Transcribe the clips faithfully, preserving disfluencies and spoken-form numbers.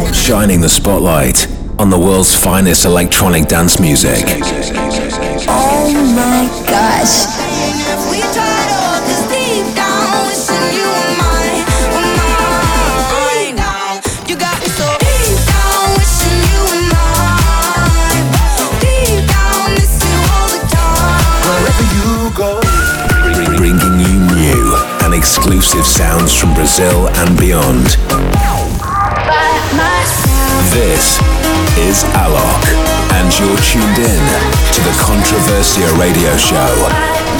shining the spotlight on the world's finest electronic dance music. Oh my gosh. Bringing you new and exclusive sounds from Brazil and beyond. This is Alok, and you're tuned in to the Controversia Radio Show.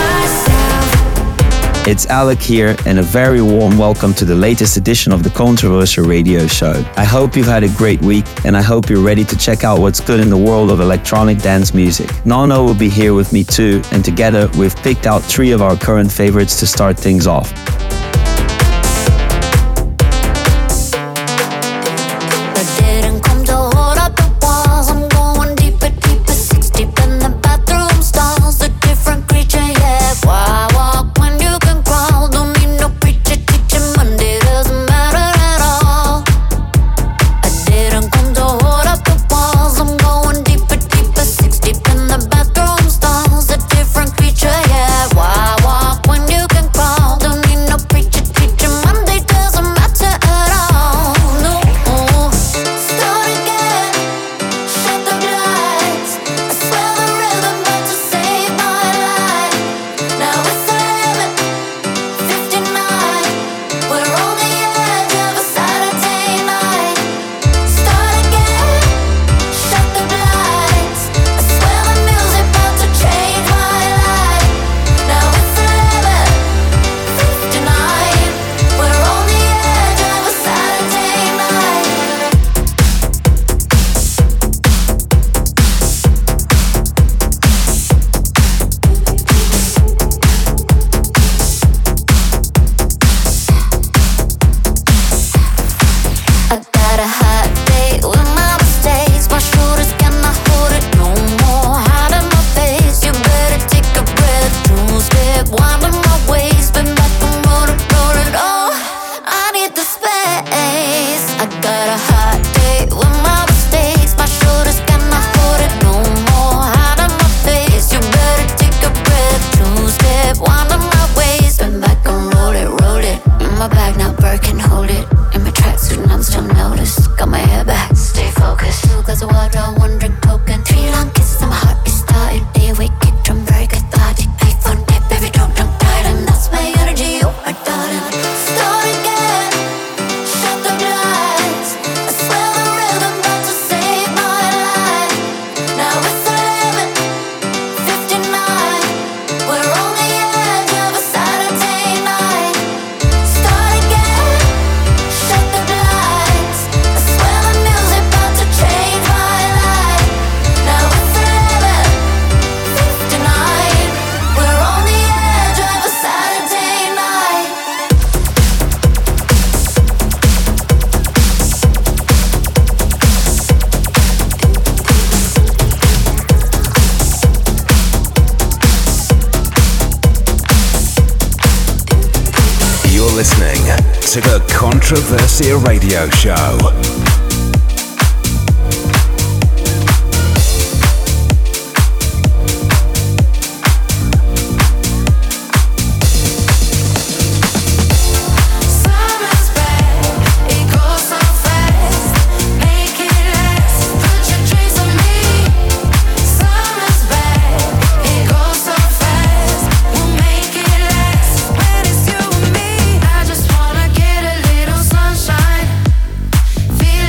It's Alok here, and a very warm welcome to the latest edition of the Controversia Radio Show. I hope you've had a great week, and I hope you're ready to check out what's good in the world of electronic dance music. Nano will be here with me too, and together we've picked out three of our current favorites to start things off. Listening to the Controversia Radio Show. Feel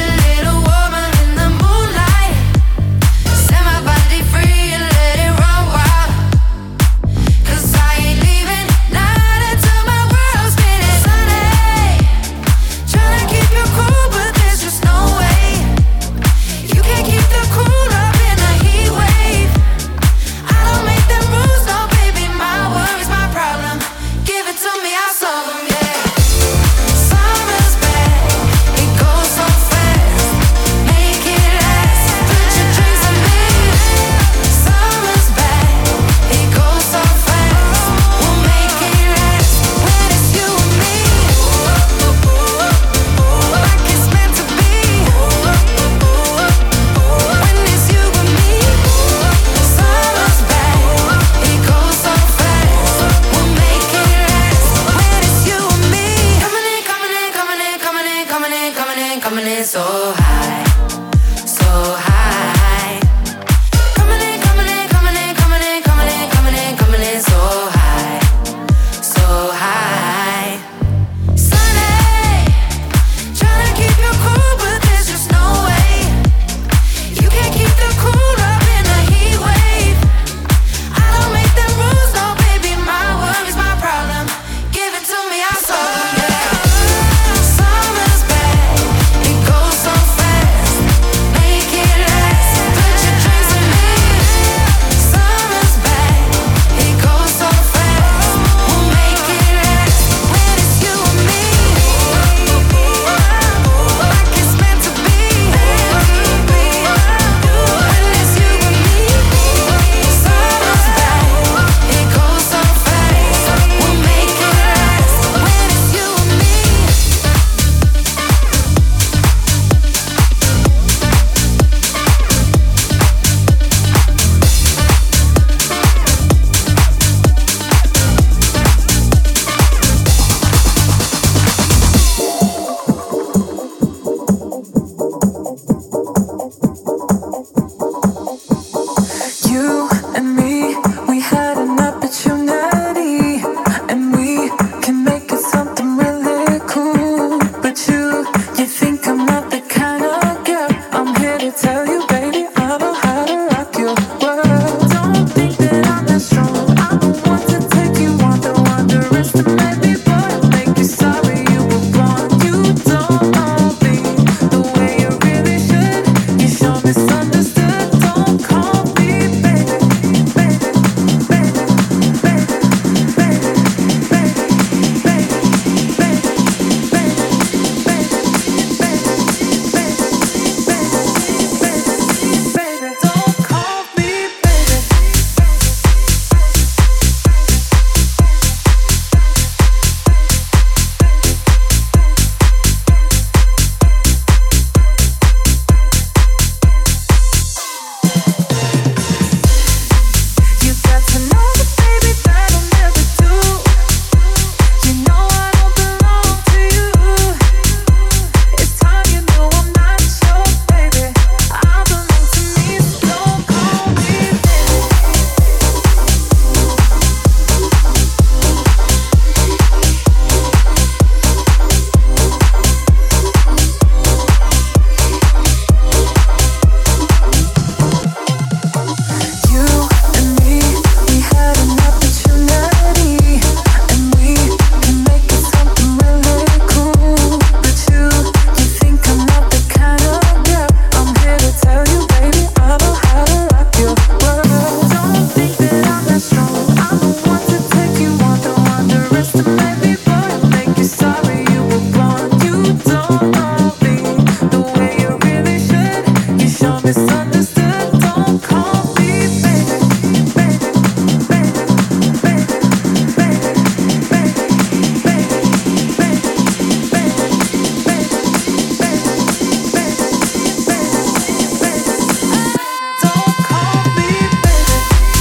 coming in so high, so high. Coming in, coming in, coming in, coming in, coming in, coming in, coming in so high, so high. Sunny, trying to keep you cool, but there's just no way. You can't keep the cool up in a heat wave. I don't make them rules, no baby, my worries, my problem. Give it to me, I saw, yeah. Summer's back, it goes so fast. Make it last, put your drinks in me. Summer's back, it goes so fast. We'll make it last when it's you and me. Like it's meant to be. When it's you and me. Summer's back, it goes so fast. We'll make it last when it's you and me. You and me, we had an opportunity, and we can make it something really cool. But you, you think I'm not the kind of girl. I'm here to tell you, baby, I know how to rock your world. Don't think that I'm that strong. I'm the one to take you on, the underestimate me, boy. Make you sorry you were born. You don't know me the way you really should. You sure misunderstood. Don't call me baby, baby, baby, baby, baby, baby. Don't call me baby. You got to know the baby that I'll never do. You know I don't belong to you. It's time you know I'm not your baby. I belong to me, so don't call me baby. You and me, we had an opportunity, and we can make it something really cool. But you, you think I'm not the kind of girl. I'm here to tell you, baby, I know how to rock your world. Don't think that I'm that strong. I'm the one to take you on, the underestimate me, boy. Make you sorry you were born. You don't know me the way you really should. You sure misunderstood. Don't call me baby, baby, baby, baby, baby, baby, baby, Don't call me baby.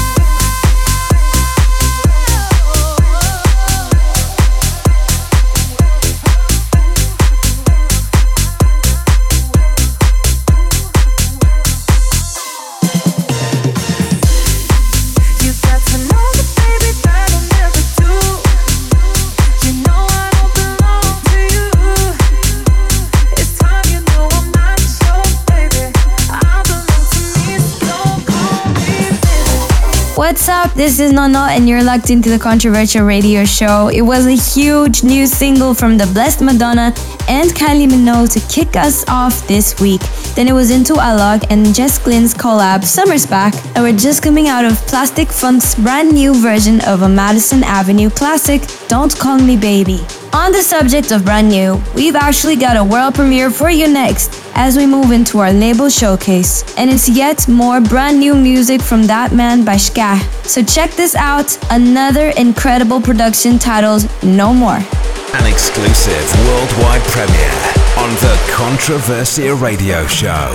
You got to know the baby that I'll never do. You know I don't belong to you. It's time you know I'm not your baby. I belong to me, so don't call me baby. What's up? This is Nono, and you're locked into the Controversial Radio Show. It was a huge new single from the Blessed Madonna and Kylie Minogue to kick us off this week. Then it was Into Alok and Jess Glynne's collab Summer's Back, and we're just coming out of Plastic Funk's brand new version of a Madison Avenue classic, Don't Call Me Baby. On the subject of brand new, we've actually got a world premiere for you next as we move into our label showcase. And it's yet more brand new music from that man by Shka. So check this out, another incredible production titled No More. An exclusive worldwide premiere on the Controversia Radio Show.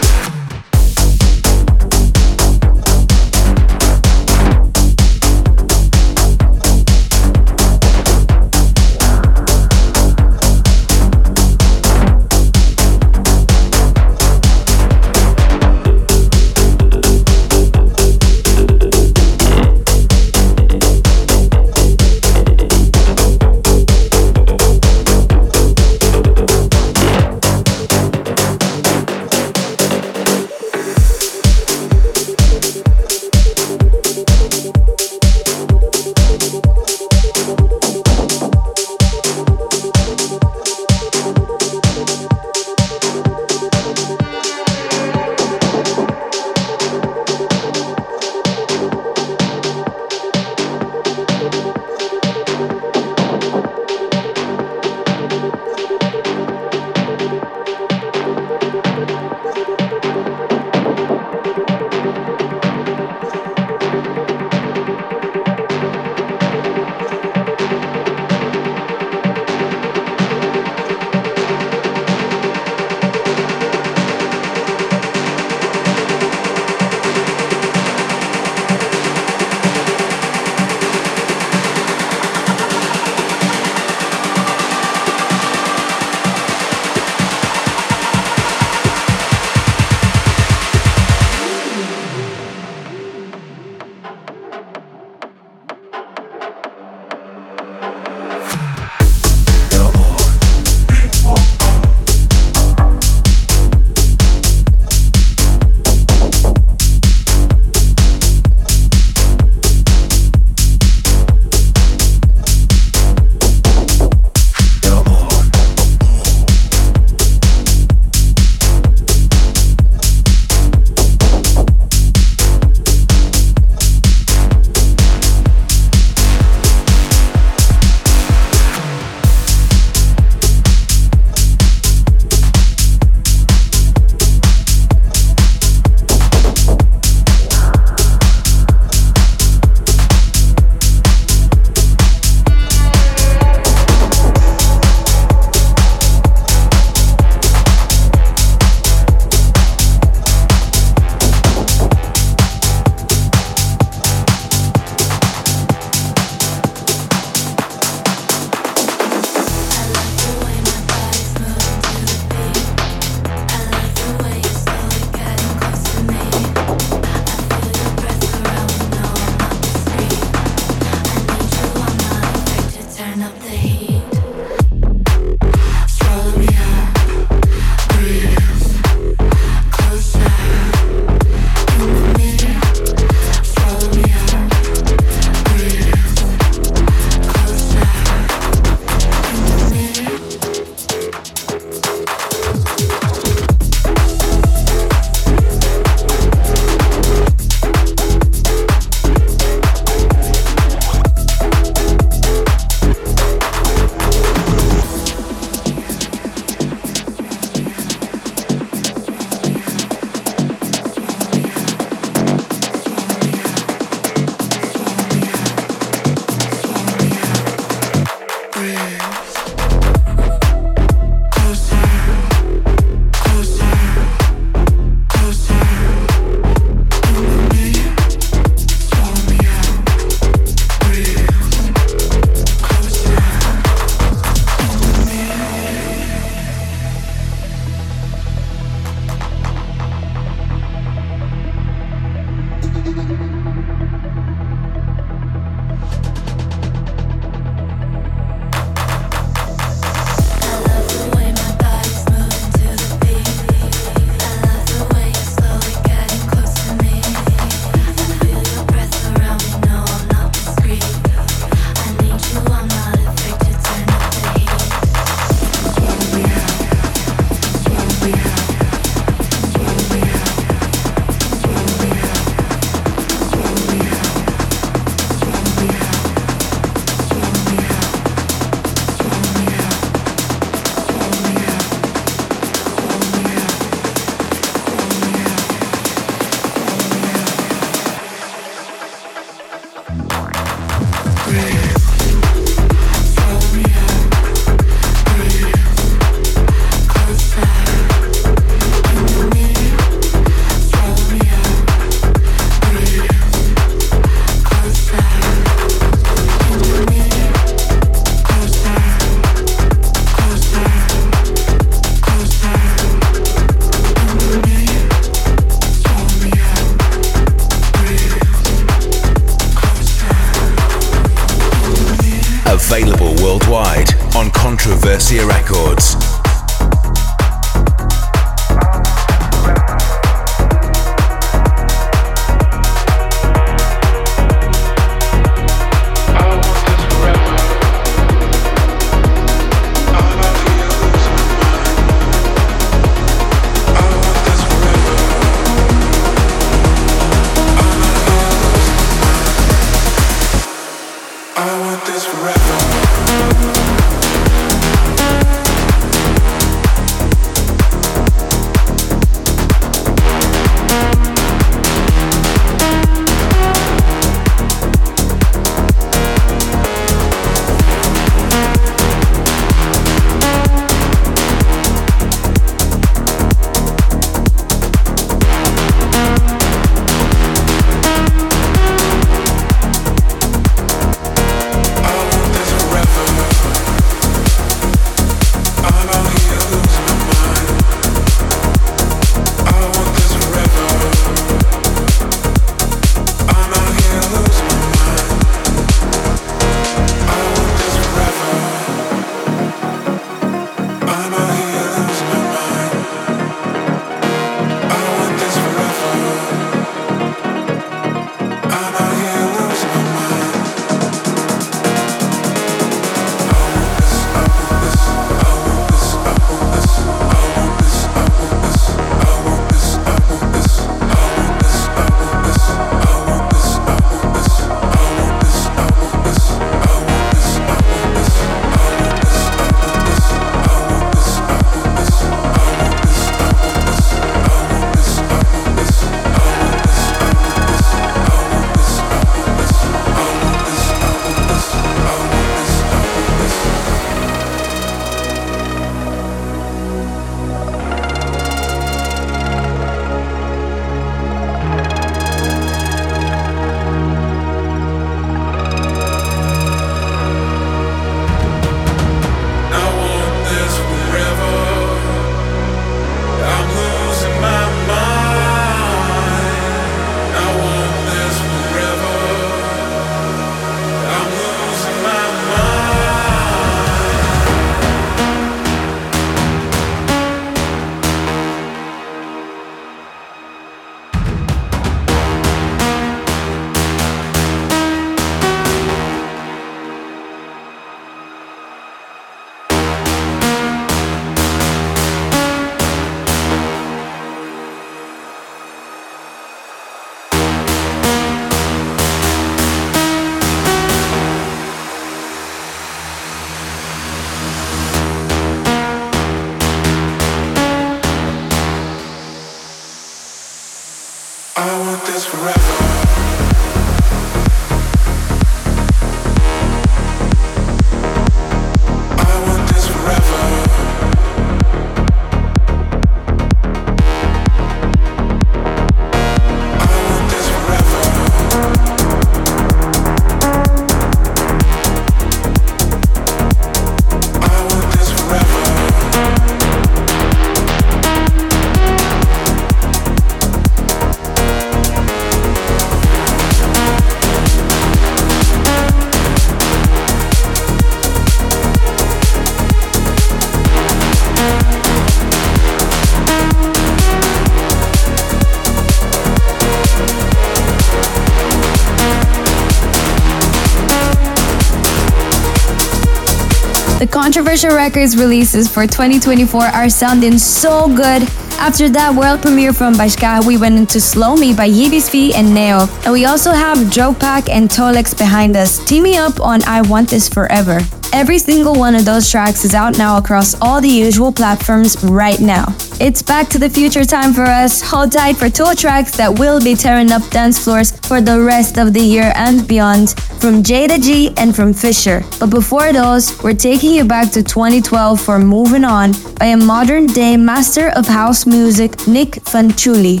The Controversial Records releases for twenty twenty-four are sounding so good. After that world premiere from Bashka, we went into Slow Me by Yibis V and Neo. And we also have Joe Pack and Tolex behind us, teaming up on I Want This Forever. Every single one of those tracks is out now across all the usual platforms right now. It's Back to the Future time for us. Hold tight for two tracks that will be tearing up dance floors for the rest of the year and beyond, from Jada G and from Fisher. But before those, we're taking you back to twenty twelve for Moving On by a modern day master of house music, Nick Fanciulli.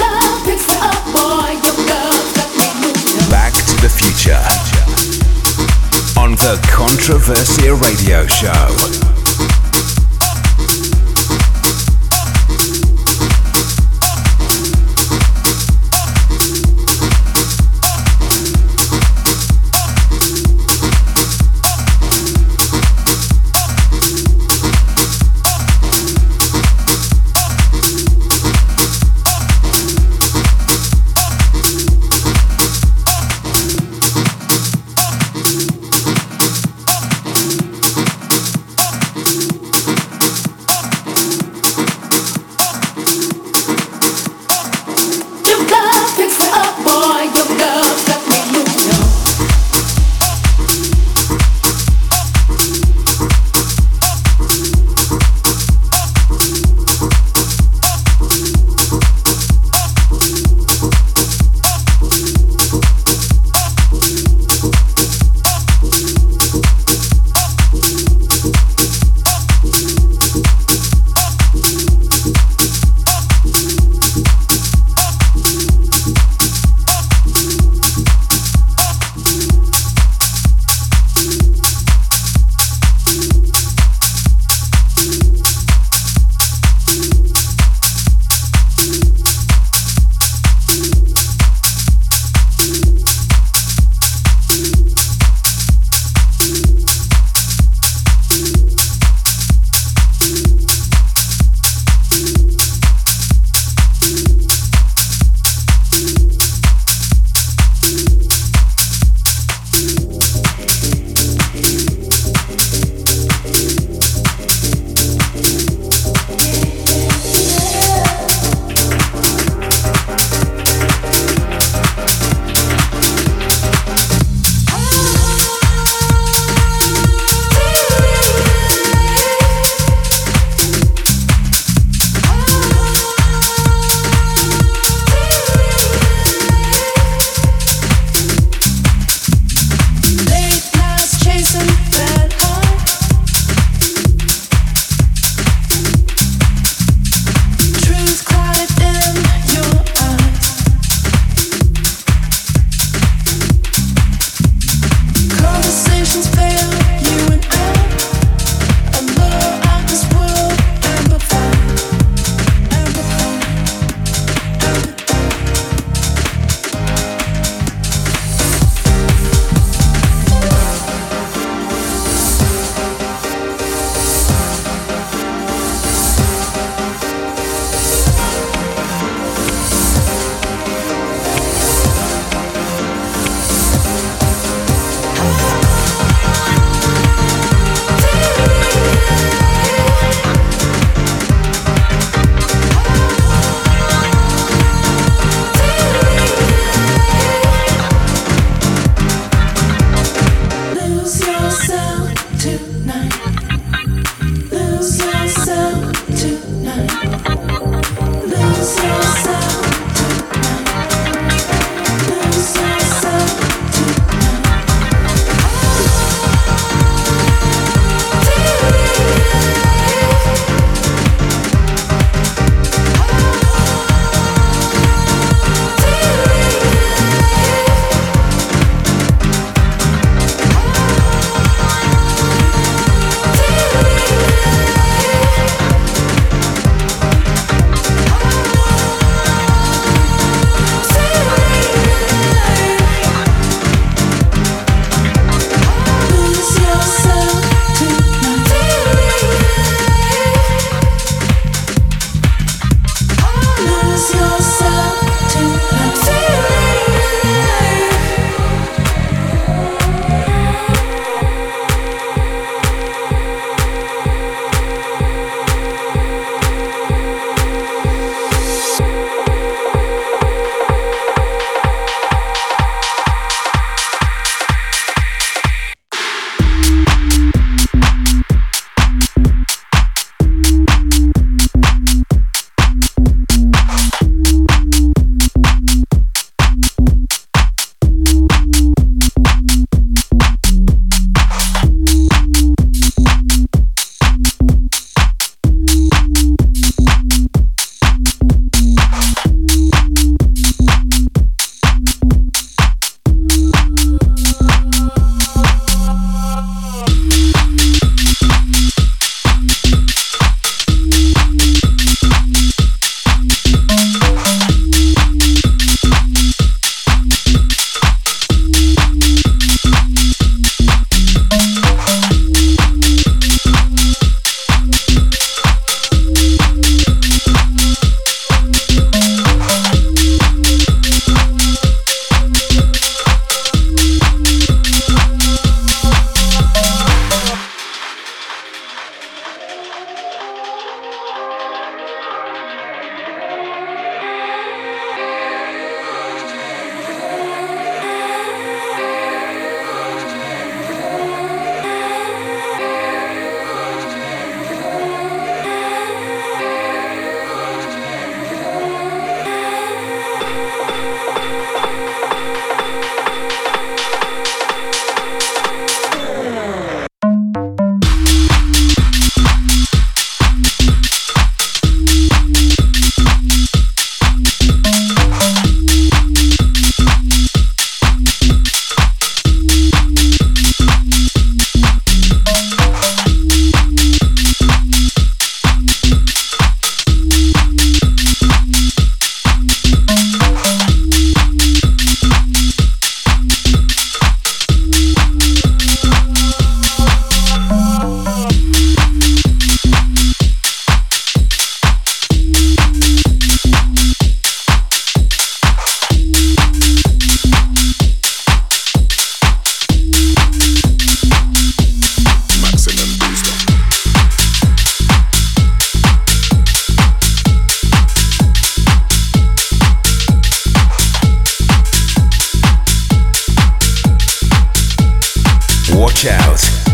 Back to the Future on the Controversia Radio Show.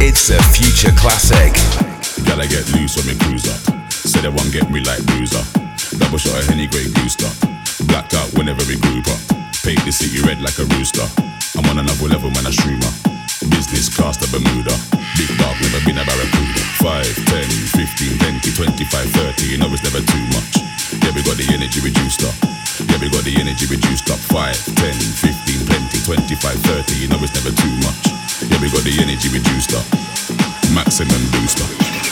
It's a future classic. Gotta get loose when me cruise up. Say they won't get me like loser. Double shot of Henny Grey Goose. Blacked out whenever we group up. Paint the city red like a rooster. I'm on another level when I streamer. Business class to Bermuda. Big dog, never been a barracuda. five, ten, fifteen, twenty, twenty-five, thirty. You know it's never too much. Yeah, we got the energy reduced up. Yeah, we got the energy reduced up. five, ten, fifteen, twenty, twenty-five, thirty. You know it's never too much. Yeah, we got the energy reduced up. Maximum booster.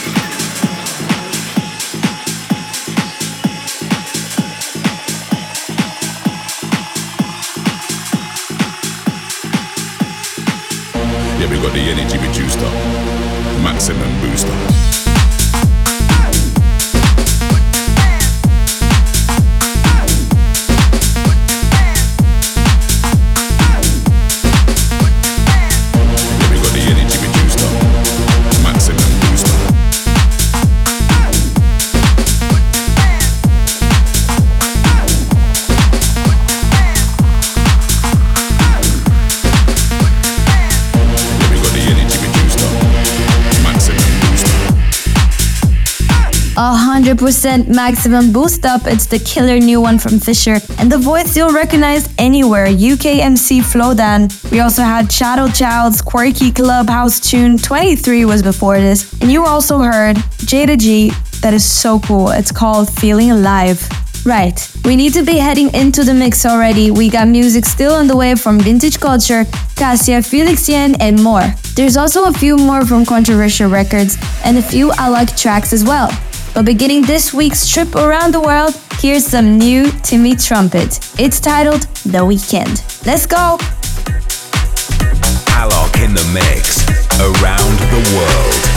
Yeah, we got the energy reduced up. Maximum booster. one hundred percent Maximum Boost Up, it's the killer new one from Fisher. And the voice you'll recognize anywhere, U K M C Flowdan. We also had Shadow Child's quirky clubhouse tune, twenty-three was before this. And you also heard Jada G, that is so cool, it's called Feeling Alive. Right, we need to be heading into the mix already. We got music still on the way from Vintage Culture, Cassia, Felix Yen, and more. There's also a few more from Controversial Records and a few I Like tracks as well. But beginning this week's trip around the world, here's some new Timmy Trumpet. It's titled The Weekend. Let's go! Alok in the mix, around the world.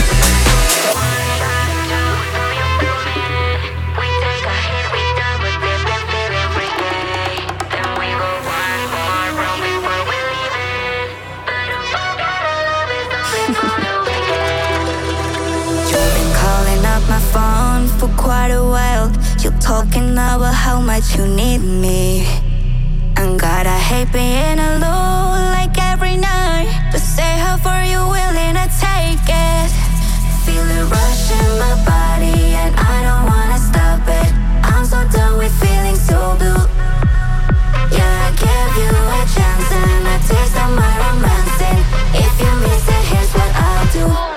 Phone for quite a while. You're talking about how much you need me. And God, I hate being alone like every night. But say how far you're willing to take it. Feel it rush in my body and I don't wanna stop it. I'm so done with feeling so blue. Yeah, I gave you a chance and a taste of my romancing. If you miss it, here's what I'll do.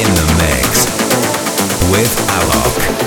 in the mix with Alok.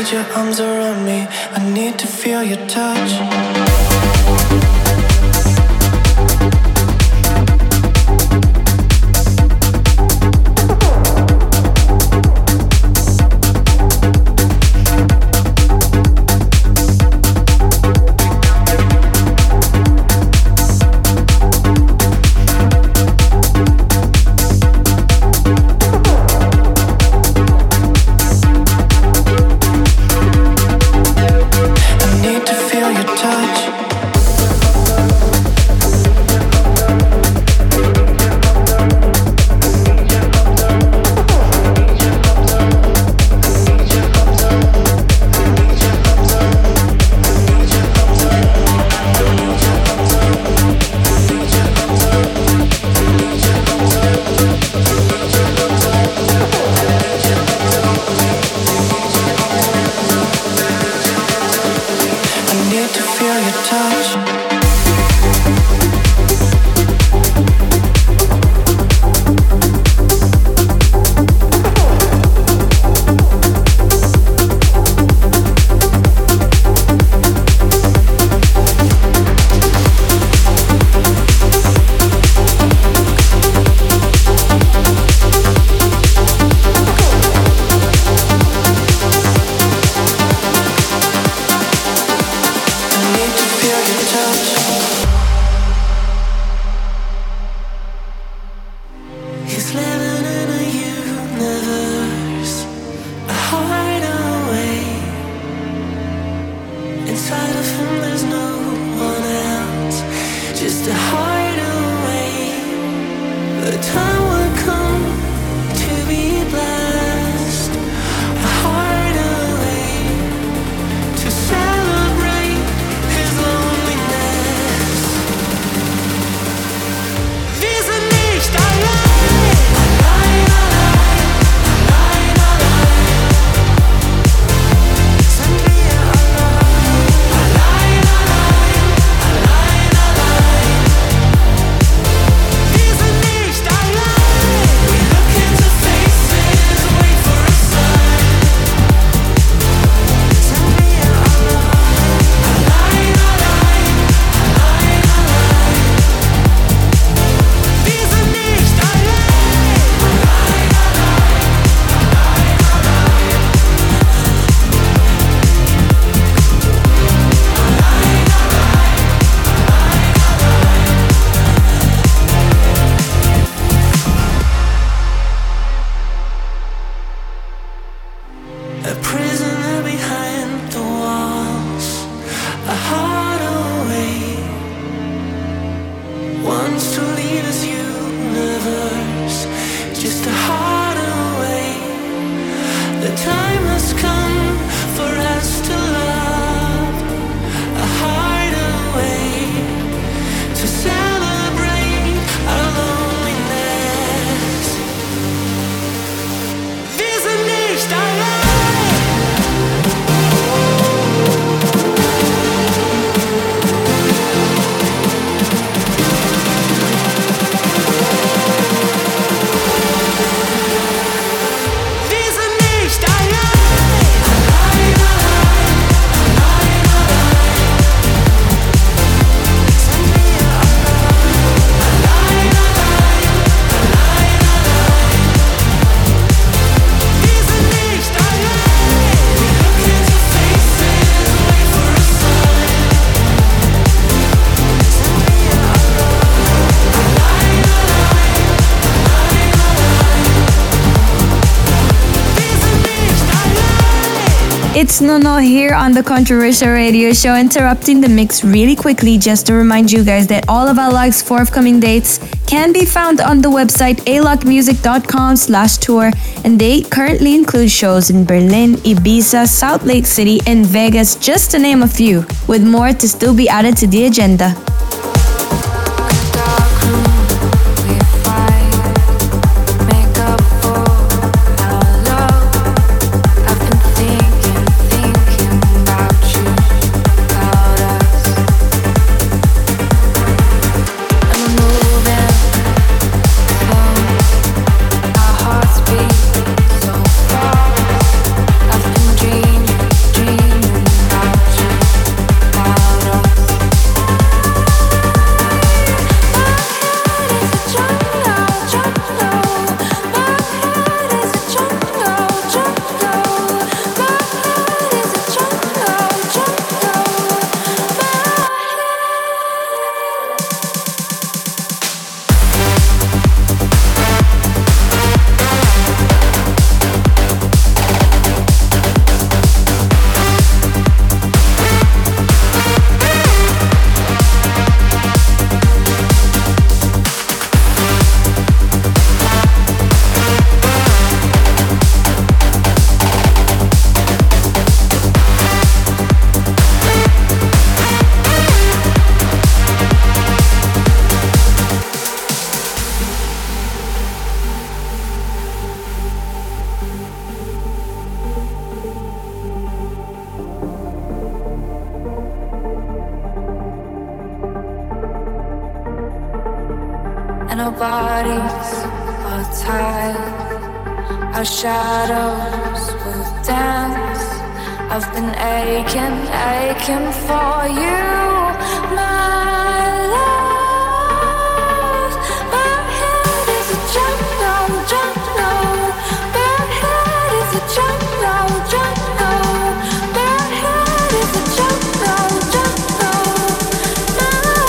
need your arms around me. I need to feel your touch. It's Nono here on the Controversial Radio Show, interrupting the mix really quickly just to remind you guys that all of Alok's forthcoming dates can be found on the website alokmusic.com slash tour, and they currently include shows in Berlin, Ibiza, Salt Lake City, and Vegas, just to name a few, with more to still be added to the agenda. Dreaming eyes are tired, our shadows will dance. I've been aching, aching for you, my love. My head is a jungle, jungle. My head is a jungle, jungle. My head is a jungle, jungle. My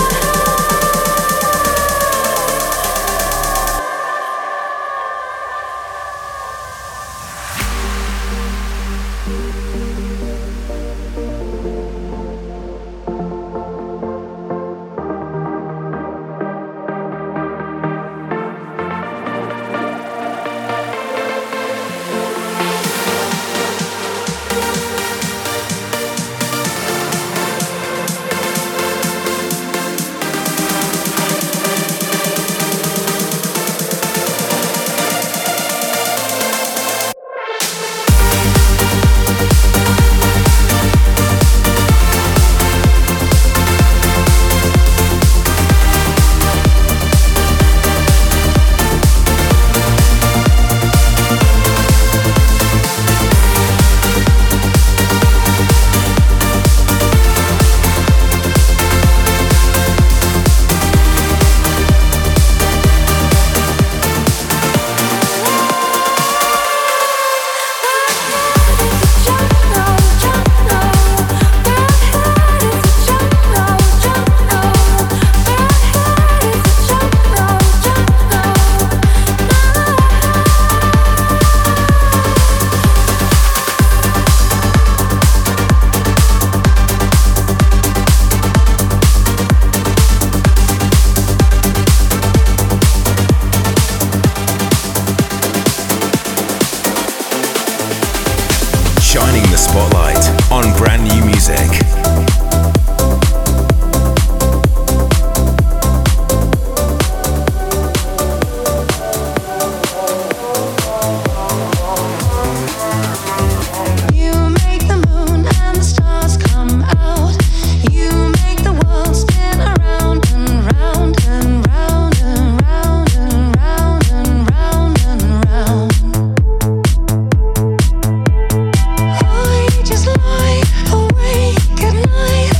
shining the spotlight on brand new music. Just lie awake at night.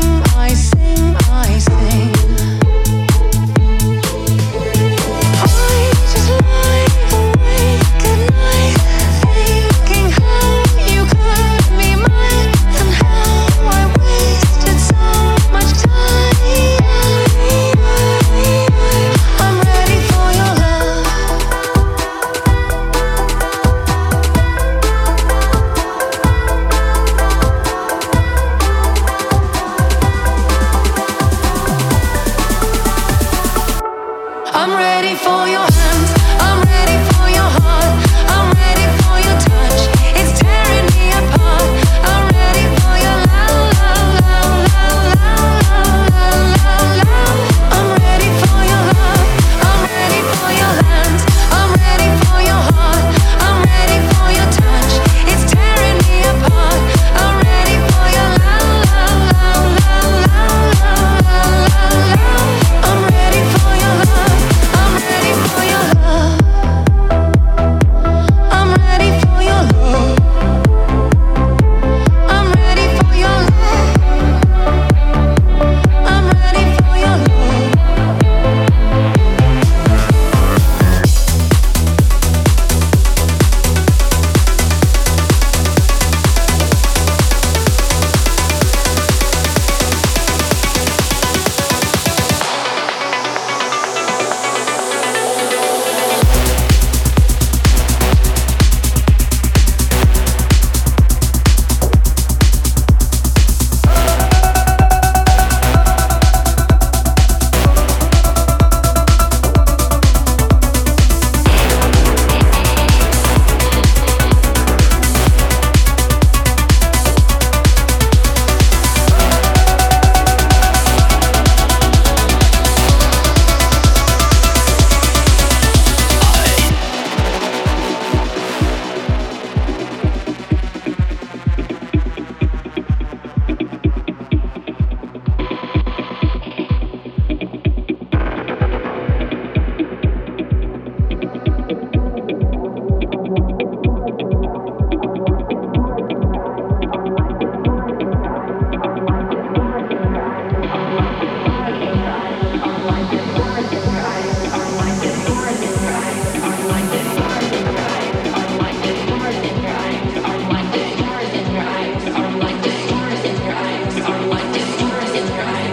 Oh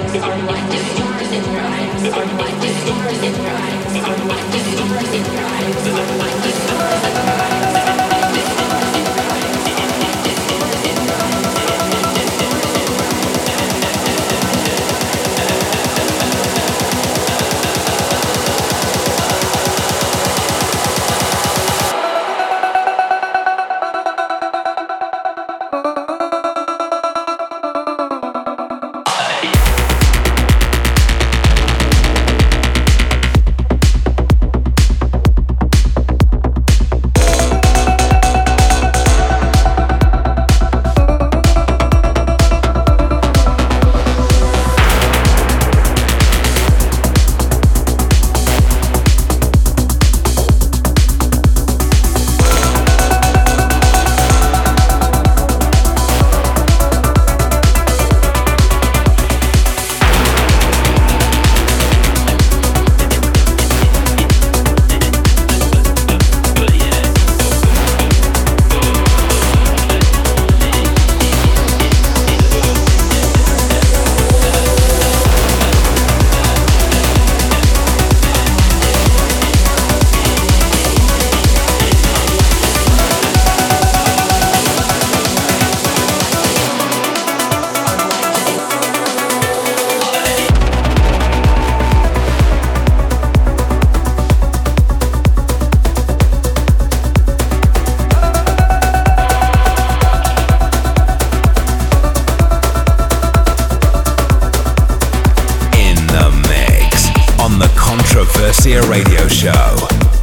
Controversia Radio Show.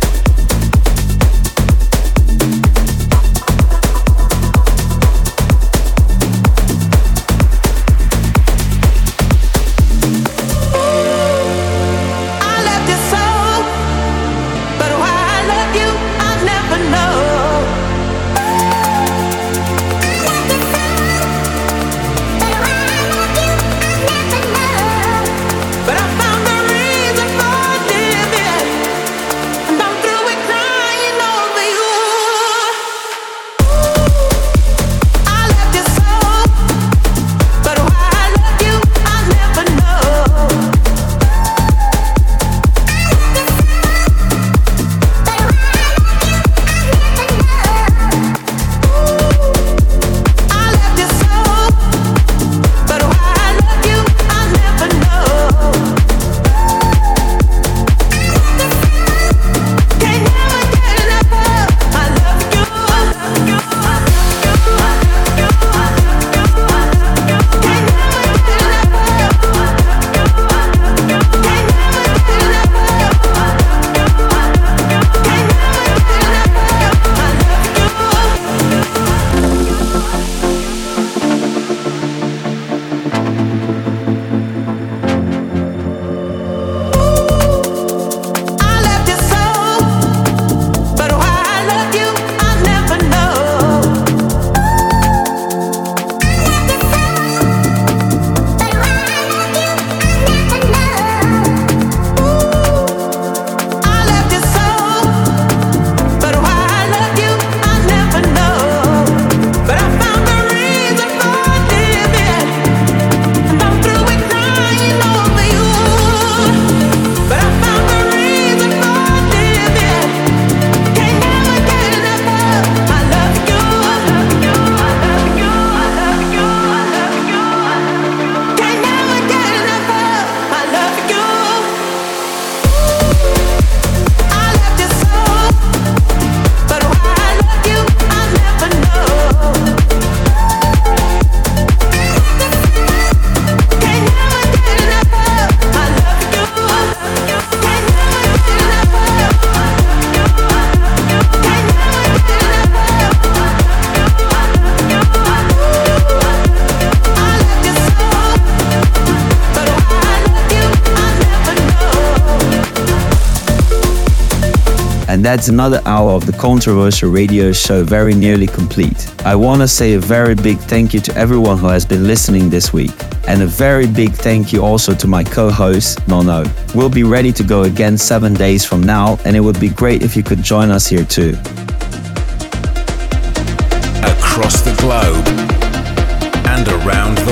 And that's another hour of the Controversia Radio Show very nearly complete. I want to say a very big thank you to everyone who has been listening this week. And a very big thank you also to my co-host, Nono. We'll be ready to go again seven days from now, and it would be great if you could join us here too. Across the globe and around